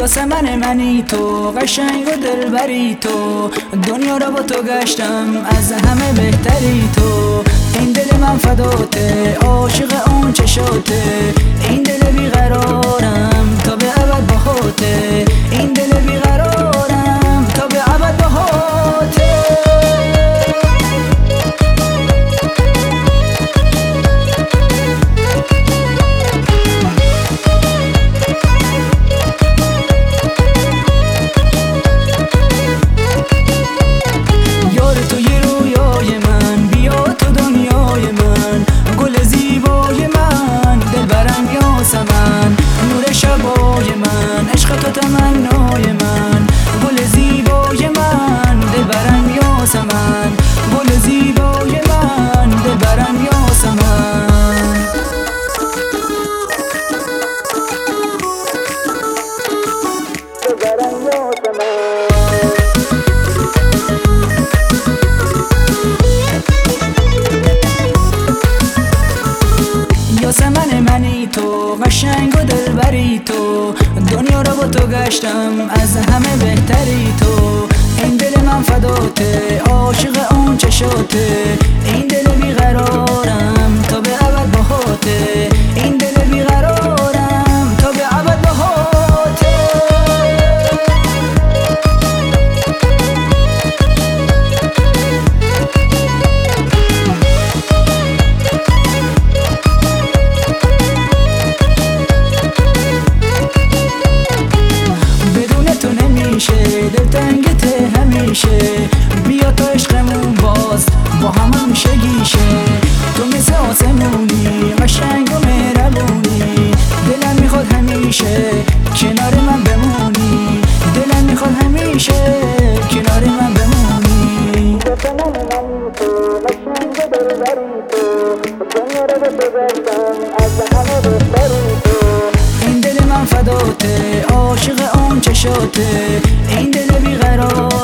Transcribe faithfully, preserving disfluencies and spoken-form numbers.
یاسمن منی تو، قشنگ و دلبری تو، دنیا رو با تو گشتم، از همه بهتری تو. این دل من فداته، عاشق اون چشاته، این دل بیقرارم تا به ابد باهاته، این دل بیقرارم تا به ابد باهاته. تمنای من گل زیبای من، دلبرم یاسمن، گل زیبای من، دلبرم یاسمن. دلبرم یاسمن. یاسمن منی تو، قشنگ و دلبری تو، دنیا رو با تو گشتم، از همه بهتری تو. این دل من فداته، عاشق اون چشاته، این دل بیقرارم تا به ابد باهاته، این دل بیقرارم تا به ابد باهاته. دلتنگت همیشه، بیا تا عشقمون باز با هم میشه گیشه. تو مثل آسمونی، قشنگ و مهربونی، دلم میخواد همیشه کنار من بمونی، دلم میخواد همیشه کنار من بمونی. این دل من فداته، عاشق اون چشاته، این دل بیقرار